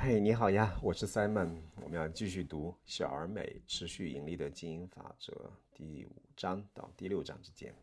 嘿，你好呀，我是 Simon。我们要继续读小而美持续盈利的经营法则第5章到第6章之间，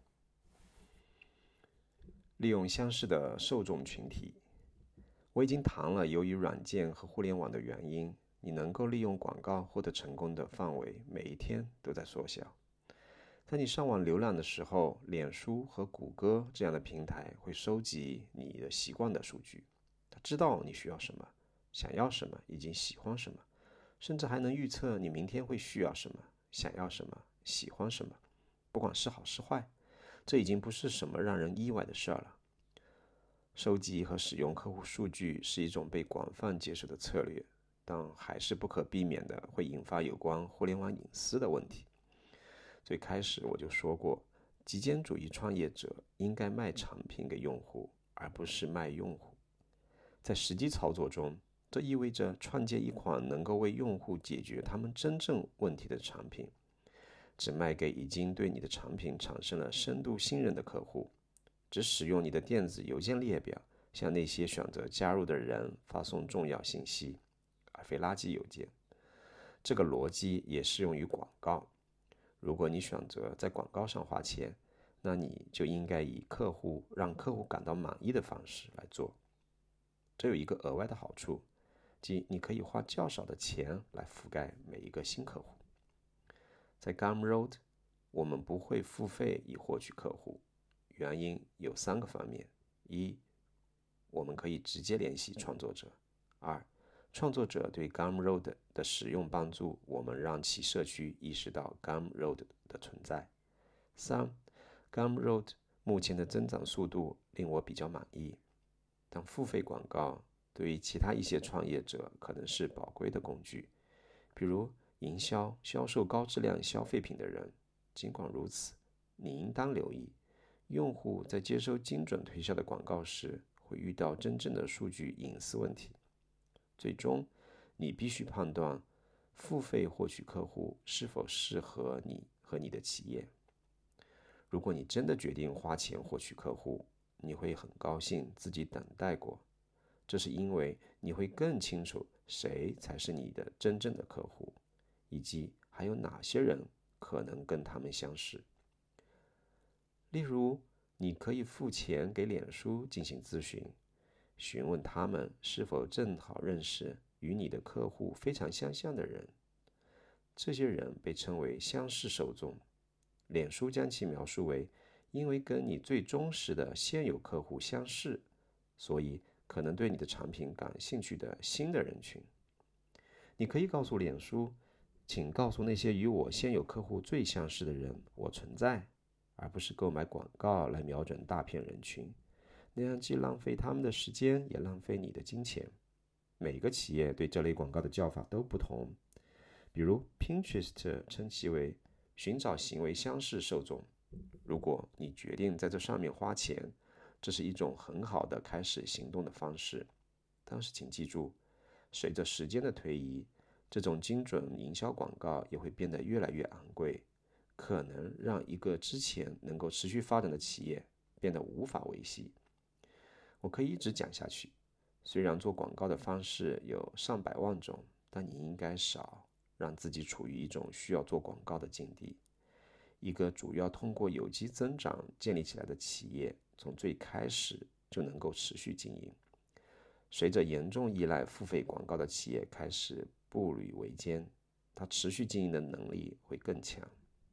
利用相似的受众群体。我已经谈了，由于软件和互联网的原因，你能够利用广告获得成功的范围每一天都在缩小。在你上网浏览的时候，脸书和谷歌这样的平台会收集你的习惯的数据，它知道你需要什么，想要什么以及喜欢什么，甚至还能预测你明天会需要什么，想要什么，喜欢什么。不管是好是坏，这已经不是什么让人意外的事儿了。收集和使用客户数据是一种被广泛接受的策略，但还是不可避免的会引发有关互联网隐私的问题。最开始我就说过，极简主义创业者应该卖产品给用户，而不是卖用户。在实际操作中，这意味着创建一款能够为用户解决他们真正问题的产品，只卖给已经对你的产品产生了深度信任的客户，只使用你的电子邮件列表向那些选择加入的人发送重要信息，而非垃圾邮件。这个逻辑也适用于广告。如果你选择在广告上花钱，那你就应该以让客户感到满意的方式来做。这有一个额外的好处，即你可以花较少的钱来覆盖每一个新客户。在 Gumroad， 我们不会付费以获取客户，原因有3个方面：一，我们可以直接联系创作者；二，创作者对 Gumroad 的使用帮助我们让其社区意识到 Gumroad 的存在；三， Gumroad 目前的增长速度令我比较满意，但付费广告对于其他一些创业者可能是宝贵的工具，比如销售高质量消费品的人。尽管如此，你应当留意，用户在接收精准推销的广告时会遇到真正的数据隐私问题。最终，你必须判断付费获取客户是否适合你和你的企业。如果你真的决定花钱获取客户，你会很高兴自己等待过，这是因为你会更清楚谁才是你的真正的客户，以及还有哪些人可能跟他们相似。例如，你可以付钱给脸书进行咨询，询问他们是否正好认识与你的客户非常相像的人。这些人被称为相似受众。脸书将其描述为因为跟你最忠实的现有客户相似，所以可能对你的产品感兴趣的新的人群。你可以告诉脸书，请告诉那些与我现有客户最相似的人我存在，而不是购买广告来瞄准大片人群，那样既浪费他们的时间，也浪费你的金钱。每个企业对这类广告的叫法都不同，比如 Pinterest 称其为寻找行为相似受众。如果你决定在这上面花钱，这是一种很好的开始行动的方式。但是请记住，随着时间的推移，这种精准营销广告也会变得越来越昂贵，可能让一个之前能够持续发展的企业变得无法维系。我可以一直讲下去，虽然做广告的方式有上百万种，但你应该少让自己处于一种需要做广告的境地。一个主要通过有机增长建立起来的企业，从最开始就能够持续经营。随着严重依赖付费广告的企业开始步履维艰，它持续经营的能力会更强。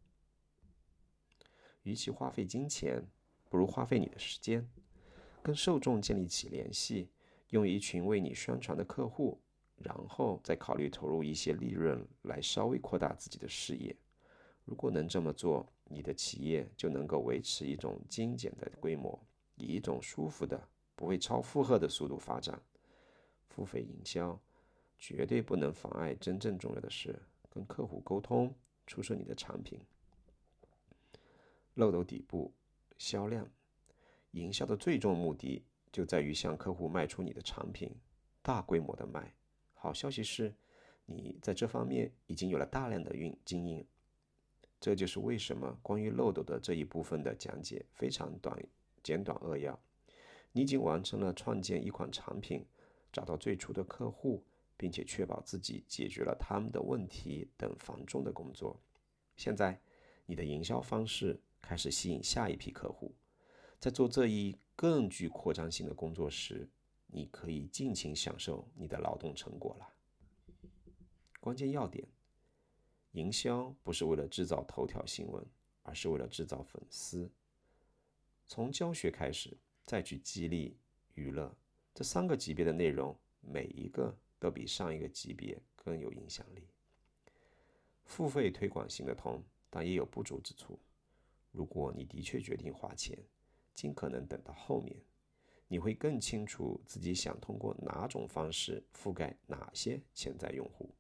与其花费金钱，不如花费你的时间，跟受众建立起联系，用一群为你宣传的客户，然后再考虑投入一些利润来稍微扩大自己的事业。如果能这么做，你的企业就能够维持一种精简的规模，以一种舒服的、不会超负荷的速度发展。付费营销绝对不能妨碍真正重要的事，跟客户沟通，出售你的产品。漏斗底部，销量。营销的最终目的就在于向客户卖出你的产品，大规模的卖。好消息是，你在这方面已经有了大量的经验。这就是为什么关于漏斗的这一部分的讲解非常简短扼要。你已经完成了创建一款产品，找到最初的客户， 并且确保自己解决了他们的问题等繁重的工作。现在，你的营销方式开始吸引下一批客户。在做这一更具扩张性的工作时，你可以尽情享受你的劳动成果了。关键要点：营销不是为了制造头条新闻，而是为了制造粉丝。从教学开始，再去激励、娱乐，这3个级别的内容，每一个都比上一个级别更有影响力。付费推广行得通，但也有不足之处。如果你的确决定花钱，尽可能等到后面，你会更清楚自己想通过哪种方式覆盖哪些潜在用户。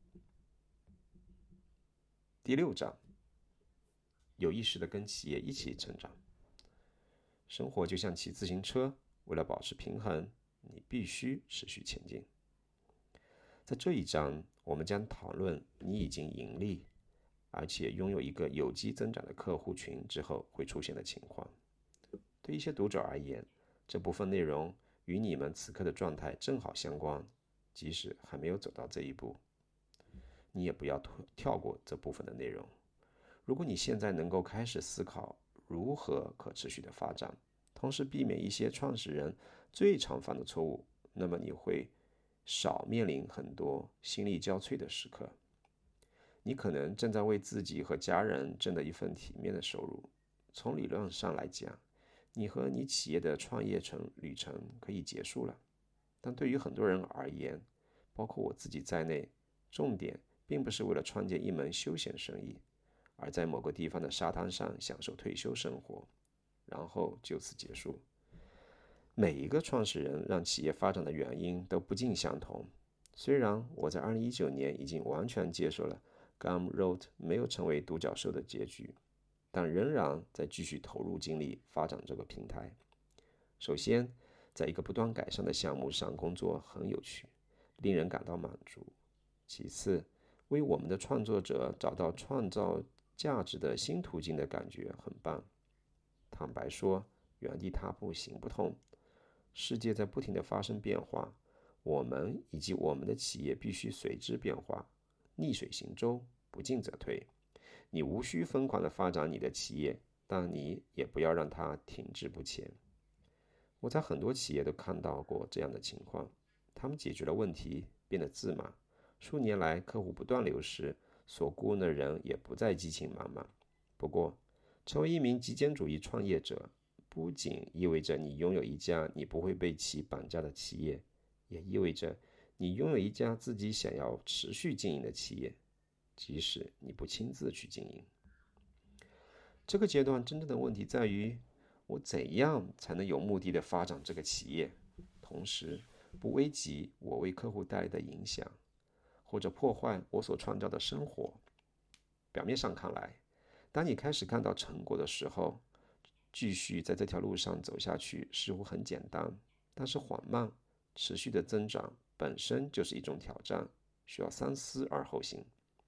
第6章，有意识地跟企业一起成长。生活就像骑自行车，为了保持平衡，你必须持续前进。在这一章，我们将讨论你已经盈利，而且拥有一个有机增长的客户群之后会出现的情况。对一些读者而言，这部分内容与你们此刻的状态正好相关，即使还没有走到这一步，你也不要跳过这部分的内容。如果你现在能够开始思考如何可持续的发展，同时避免一些创始人最常犯的错误，那么你会少面临很多心力交瘁的时刻。你可能正在为自己和家人挣得一份体面的收入。从理论上来讲，你和你企业的创业旅程可以结束了。但对于很多人而言，包括我自己在内，重点并不是为了创建一门休闲生意，而在某个地方的沙滩上享受退休生活，然后就此结束。每一个创始人让企业发展的原因都不尽相同。虽然我在2019年已经完全接受了 Gumroad 没有成为独角兽的结局，但仍然在继续投入精力发展这个平台。首先，在一个不断改善的项目上工作很有趣，令人感到满足。其次，为我们的创作者找到创造价值的新途径的感觉很棒。坦白说，原地踏步行不通。世界在不停地发生变化，我们以及我们的企业必须随之变化。逆水行舟，不进则退。你无需疯狂地发展你的企业，但你也不要让它停滞不前。我在很多企业都看到过这样的情况，他们解决了问题，变得自满。数年来，客户不断流失，所雇佣的人也不再激情满满。不过，成为一名极简主义创业者，不仅意味着你拥有一家你不会被其绑架的企业，也意味着你拥有一家自己想要持续经营的企业，即使你不亲自去经营。这个阶段真正的问题在于，我怎样才能有目的地发展这个企业，同时不危及我为客户带来的影响，或者破坏我所创造的生活。表面上看来，当你开始看到成果的时候，继续在这条路上走下去似乎很简单，但是缓慢、持续的增长本身就是一种挑战，需要三思而后行。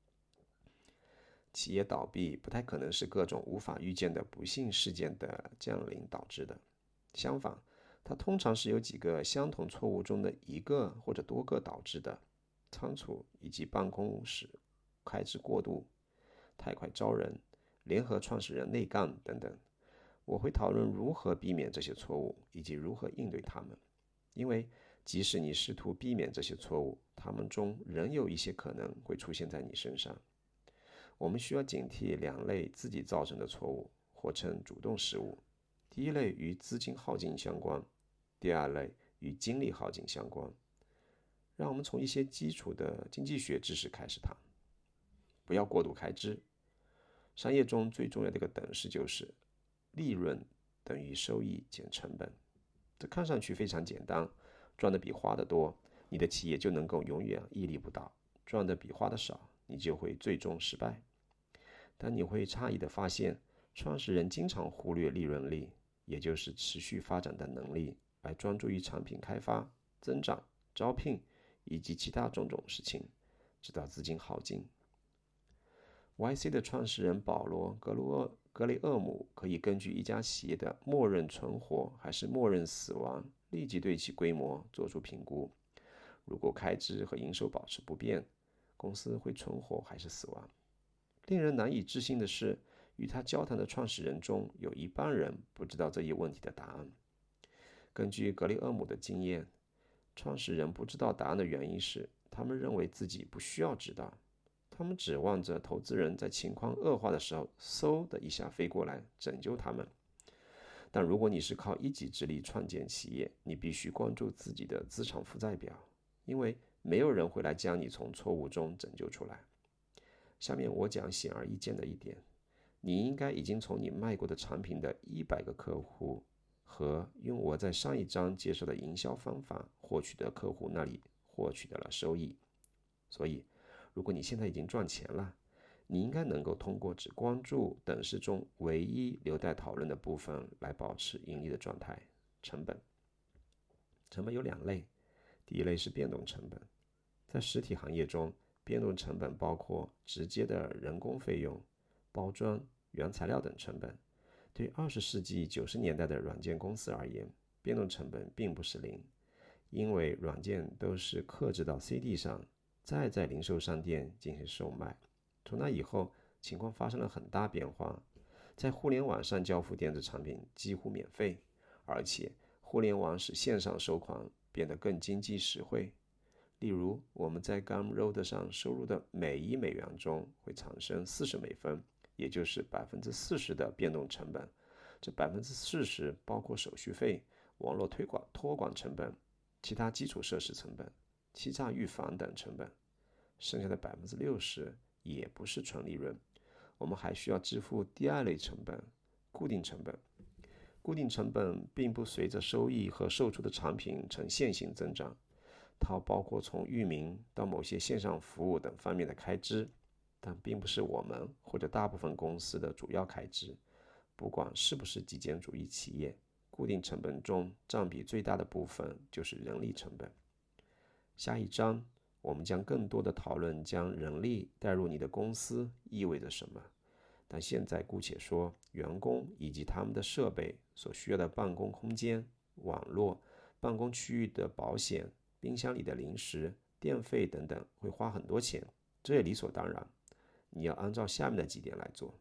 企业倒闭不太可能是各种无法预见的不幸事件的降临导致的，相反，它通常是由几个相同错误中的一个或者多个导致的，仓储以及办公室开支过度、太快招人、联合创始人内干等等。我会讨论如何避免这些错误，以及如何应对它们。因为即使你试图避免这些错误，它们中仍有一些可能会出现在你身上。我们需要警惕2类自己造成的错误，或称主动失误。第一类与资金耗尽相关，第2类与精力耗尽相关。让我们从一些基础的经济学知识开始谈。不要过度开支。商业中最重要的一个等式就是利润等于收益减成本。这看上去非常简单，赚的比花的多，你的企业就能够永远屹立不倒；赚的比花的少，你就会最终失败。但你会诧异地发现，创始人经常忽略利润率，也就是持续发展的能力，而专注于产品开发、增长、招聘以及其他种种事情，直到资金耗尽。YC 的创始人保罗·格雷厄姆可以根据一家企业的默认存活还是默认死亡，立即对其规模做出评估。 如果开支和营收保持不变，公司会存活还是死亡？令人难以置信的是，与他交谈的创始人中有一半人不知道这一问题的答案。根据格雷厄姆的经验，创始人不知道答案的原因是，他们认为自己不需要知道，他们指望着投资人在情况恶化的时候，嗖的一下飞过来拯救他们。但如果你是靠一己之力创建企业，你必须关注自己的资产负债表，因为没有人会来将你从错误中拯救出来。下面我讲显而易见的一点，你应该已经从你卖过的产品的100个客户和用我在上一章介绍的营销方法获取的客户那里获取到了收益。所以，如果你现在已经赚钱了，你应该能够通过只关注等式中唯一留待讨论的部分来保持盈利的状态。成本。成本有2类，第一类是变动成本。在实体行业中，变动成本包括直接的人工费用、包装、原材料等成本。对20世纪90年代的软件公司而言，变动成本并不是零，因为软件都是刻制到 CD 上，再在零售商店进行售卖。从那以后，情况发生了很大变化。在互联网上交付电子产品几乎免费，而且互联网使线上收款变得更经济实惠。例如，我们在 Gumroad 上收入的每1美元中会产生40美分，也就是40%的变动成本。这40%包括手续费、网络托管成本、其他基础设施成本、欺诈预防等成本。剩下的60%也不是纯利润，我们还需要支付第2类成本，固定成本。固定成本并不随着收益和售出的产品呈线性增长，它包括从域名到某些线上服务等方面的开支，但并不是我们或者大部分公司的主要开支。不管是不是极简主义企业，固定成本中占比最大的部分就是人力成本。下一章我们将更多的讨论将人力带入你的公司意味着什么，但现在姑且说，员工以及他们的设备所需要的办公空间、网络、办公区域的保险、冰箱里的零食、电费等等会花很多钱，这也理所当然。你要按照下面的几点来做。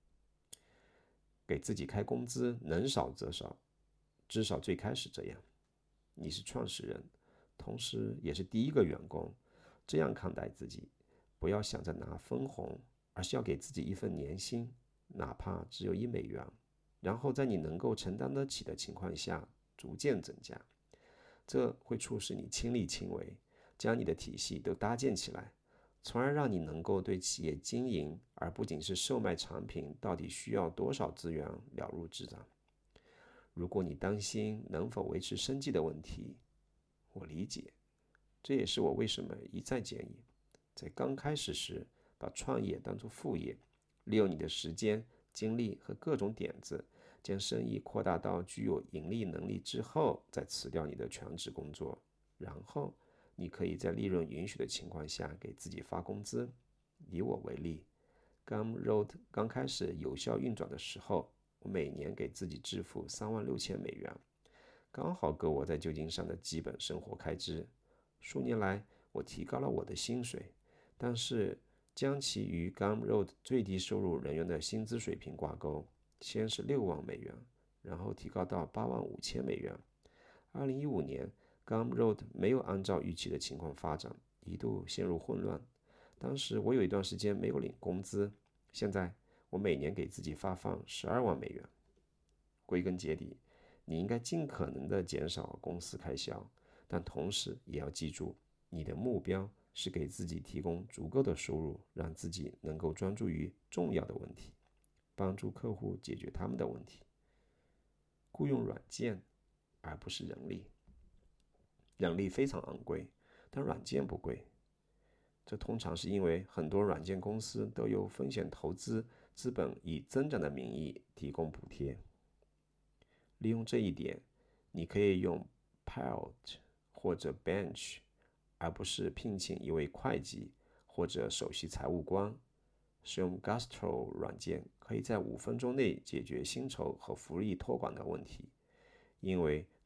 给自己开工资，能少则少，至少最开始这样。你是创始人，同时也是第一个员工，这样看待自己，不要想着拿分红，而是要给自己一份年薪，哪怕只有1美元，然后在你能够承担得起的情况下逐渐增加。这会促使你亲力亲为，将你的体系都搭建起来，从而让你能够对企业经营，而不仅是售卖产品到底需要多少资源了如指掌。如果你担心能否维持生计的问题，我理解，这也是我为什么一再建议，在刚开始时把创业当作副业，利用你的时间、精力和各种点子，将生意扩大到具有盈利能力之后，再辞掉你的全职工作，然后你可以在利润允许的情况下给自己发工资。以我为例， Gumroad 刚开始有效运转的时候，我每年给自己支付36000美元，刚好够我在旧金山的基本生活开支。数年来，我提高了我的薪水，但是将其与 Gumroad 最低收入人员的薪资水平挂钩，先是6万美元，然后提高到85000美元。2015年 Gumroad 没有按照预期的情况发展，一度陷入混乱。当时我有一段时间没有领工资，现在我每年给自己发放12万美元。归根结底，你应该尽可能的减少公司开销，但同时也要记住，你的目标是给自己提供足够的收入，让自己能够专注于重要的问题，帮助客户解决他们的问题。雇用软件而不是人力。人力非常昂贵，但软件不贵。这通常是因为很多软件公司都有风险投资资本以增长的名义提供补贴。利用这一点，你可以用 Pilot 或者 Bench， 而不是聘请一位会计或者首席财务官。使用 Gastro 软件可以在5分钟内解决薪酬和福利托管的问题，因为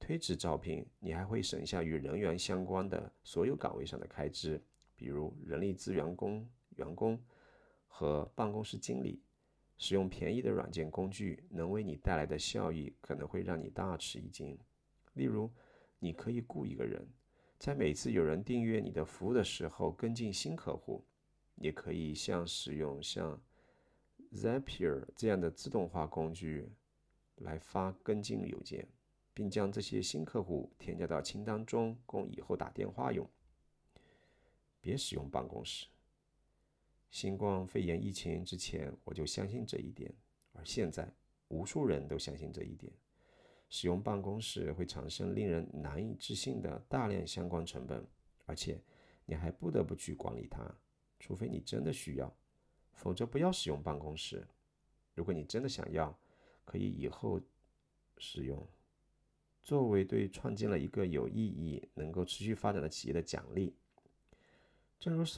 推迟招聘，你还会省下与人员相关的所有岗位上的开支，比如人力资源员工和办公室经理。使用便宜的软件工具能为你带来的效益可能会让你大吃一惊。例如，你可以雇一个人，在每次有人订阅你的服务的时候跟进新客户。也可以使用像 Zapier 这样的自动化工具来发跟进邮件，并将这些新客户添加到清单中，供以后打电话用。别使用办公室。新冠肺炎疫情之前，我就相信这一点，而现在，无数人都相信这一点。使用办公室会产生令人难以置信的大量相关成本，而且你还不得不去管理它，除非你真的需要，否则不要使用办公室。如果你真的想要，可以以后使用，作为对创建了一个有意义、能够持续发展的企业的奖励。正如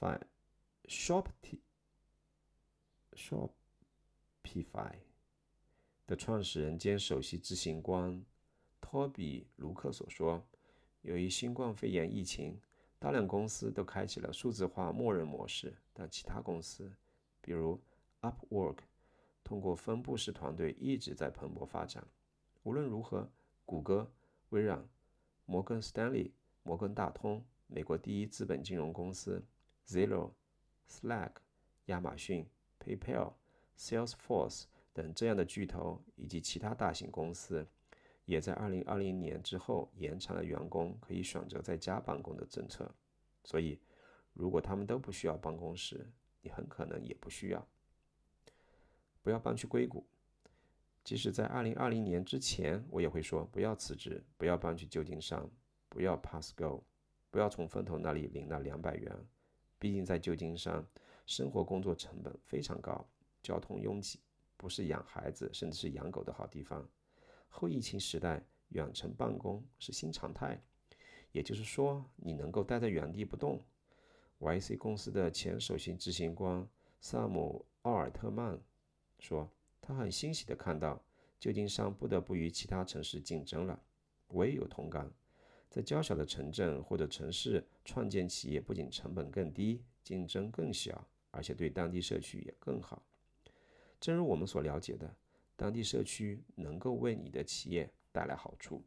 Shopify 的创始人兼首席执行官托比·卢克所说，由于新冠肺炎疫情，大量公司都开启了数字化默认模式，但其他公司，比如 Upwork， 通过分布式团队一直在蓬勃发展。无论如何，谷歌、微软、摩根斯丹利、摩根大通、美国第一资本金融公司 Zillow、Slack、亚马逊、PayPal、Salesforce 等这样的巨头，以及其他大型公司，也在2020年之后延长了员工可以选择在家办公的政策。所以，如果他们都不需要办公室，你很可能也不需要。不要搬去硅谷。即使在2020年之前，我也会说不要辞职，不要搬去旧金山，不要 Pasco， 不要从分头那里领那200元。毕竟在旧金山，生活工作成本非常高，交通拥挤，不是养孩子甚至是养狗的好地方。后疫情时代，远程办公是新常态，也就是说，你能够待在原地不动。YC 公司的前首席执行官萨姆·奥尔特曼说，他很欣喜地看到旧金山不得不与其他城市竞争了。我也有同感，在较小的城镇或者城市创建企业不仅成本更低，竞争更小，而且对当地社区也更好。正如我们所了解的，当地社区能够为你的企业带来好处。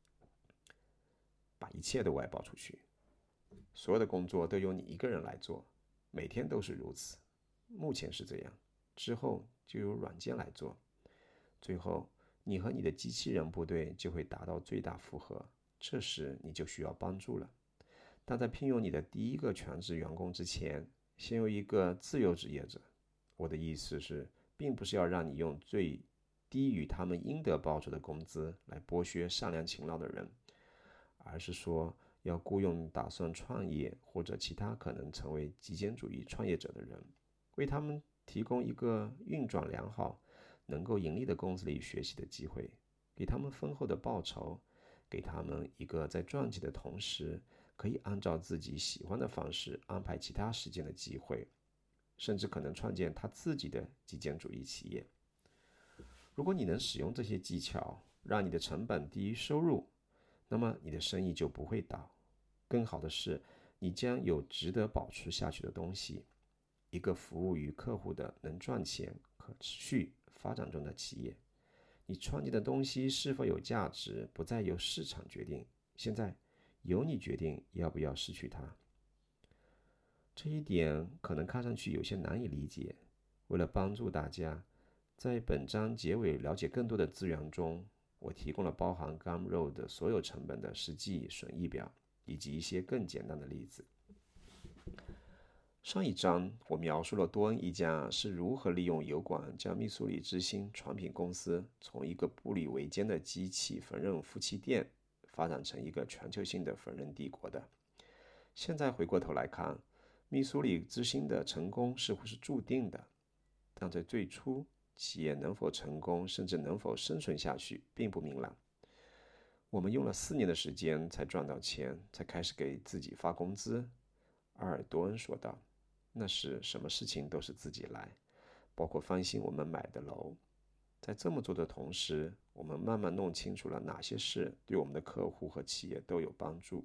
把一切都外包出去，所有的工作都由你一个人来做，每天都是如此。目前是这样，之后就由软件来做。最后，你和你的机器人部队就会达到最大负荷，这时你就需要帮助了。但在聘用你的第一个全职员工之前，先由一个自由职业者。我的意思是，并不是要让你用最低于他们应得报酬的工资来剥削善良勤劳的人，而是说要雇佣打算创业或者其他可能成为极简主义创业者的人，为他们提供一个运转良好、能够盈利的公司里学习的机会，给他们丰厚的报酬，给他们一个在赚钱的同时可以按照自己喜欢的方式安排其他时间的机会，甚至可能创建他自己的极简主义企业。如果你能使用这些技巧，让你的成本低于收入，那么你的生意就不会倒。更好的是，你将有值得保持下去的东西，一个服务于客户的能赚钱、可持续发展中的企业。你创建的东西是否有价值，不再由市场决定，现在由你决定要不要失去它。这一点可能看上去有些难以理解。为了帮助大家在本章结尾了解更多的资源中，我提供了包含 Gumroad 的所有成本的实际损益表，以及一些更简单的例子。上一章我描述了多恩一家是如何利用油管将密苏里之星传品公司从一个步履维艰的机器缝纫夫妻店发展成一个全球性的缝纫帝国的。现在回过头来看，密苏里之星的成功似乎是注定的，但在最初，企业能否成功，甚至能否生存下去，并不明朗。我们用了4年的时间才赚到钱，才开始给自己发工资。阿尔多恩说道，那时什么事情都是自己来，包括翻新我们买的楼。 在这么做的同时，我们慢慢弄清楚了哪些事对我们的客户和企业都有帮助。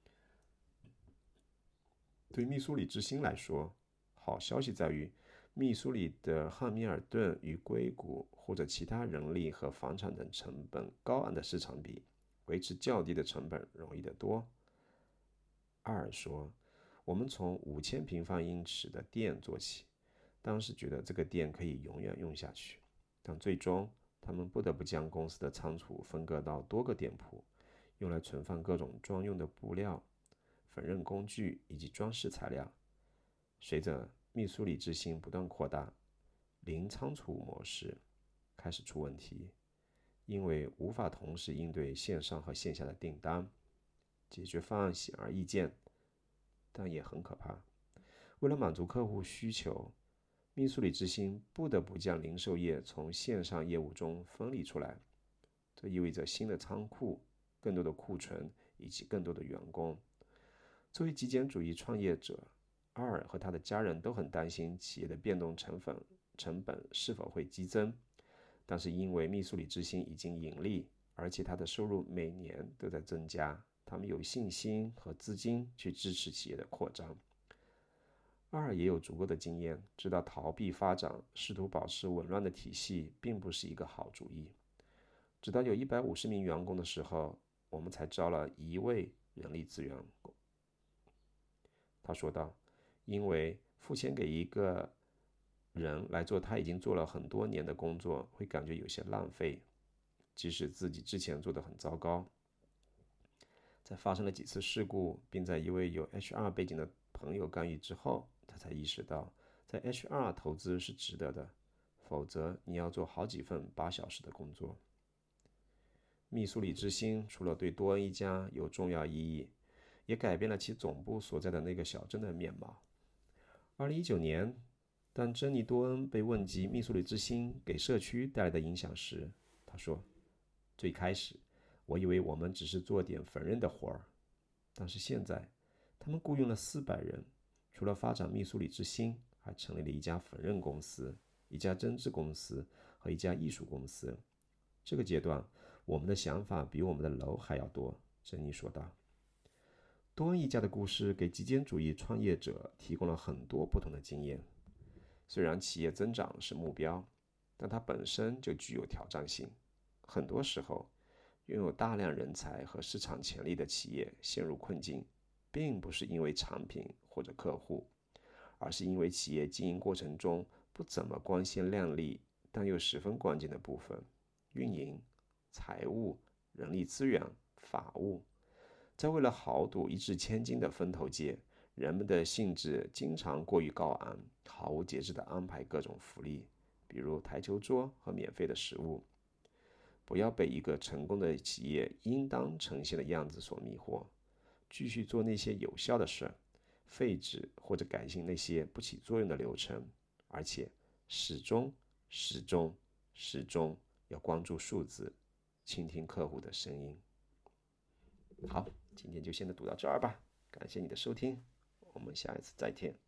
对密苏里之星来说，好消息在于，密苏里的汉密尔顿与硅谷或者其他人力和房产等成本高昂的市场比，维持较低的成本容易得多。阿尔说，我们从5000平方英尺的店做起，当时觉得这个店可以永远用下去，但最终他们不得不将公司的仓储分割到多个店铺，用来存放各种专用的布料、缝纫工具以及装饰材料。随着密苏里之星不断扩大，零仓储模式开始出问题，因为无法同时应对线上和线下的订单。解决方案显而易见，但也很可怕。为了满足客户需求，密苏里之星不得不将零售业从线上业务中分离出来，这意味着新的仓库、更多的库存以及更多的员工。作为极简主义创业者，阿尔和他的家人都很担心企业的变动成本是否会激增，但是因为密苏里之星已经盈利，而且他的收入每年都在增加，他们有信心和资金去支持企业的扩张。阿尔也有足够的经验，知道逃避发展、试图保持紊乱的体系并不是一个好主意。直到有150名员工的时候，我们才招了1位人力资源。他说道，因为付钱给一个人来做他已经做了很多年的工作，会感觉有些浪费，即使自己之前做得很糟糕。在发生了几次事故，并在一位有 HR 背景的朋友干预之后，他才意识到，在 HR 投资是值得的，否则你要做好几份8小时的工作。密苏里之星除了对多恩一家有重要意义，也改变了其总部所在的那个小镇的面貌。2019年，当珍妮·多恩被问及密苏里之星给社区带来的影响时，他说：“最开始，我以为我们只是做点缝纫的活儿，但是现在，他们雇佣了400人，除了发展密苏里之星，还成立了一家缝纫公司、一家针织公司和一家艺术公司。这个阶段，我们的想法比我们的楼还要多。”珍妮说道。多恩一家的故事给极简主义创业者提供了很多不同的经验。虽然企业增长是目标，但它本身就具有挑战性。很多时候，拥有大量人才和市场潜力的企业陷入困境，并不是因为产品或者客户，而是因为企业经营过程中不怎么光鲜亮丽，但又十分关键的部分：运营、财务、人力资源、法务。在为了豪赌一掷千金的风投界，人们的兴致经常过于高昂，毫无节制地安排各种福利，比如台球桌和免费的食物。不要被一个成功的企业应当呈现的样子所迷惑，继续做那些有效的事，废止或者改进那些不起作用的流程，而且始终、始终、始终要关注数字，倾听客户的声音。好，今天就先读到这儿吧，感谢你的收听，我们下一次再见。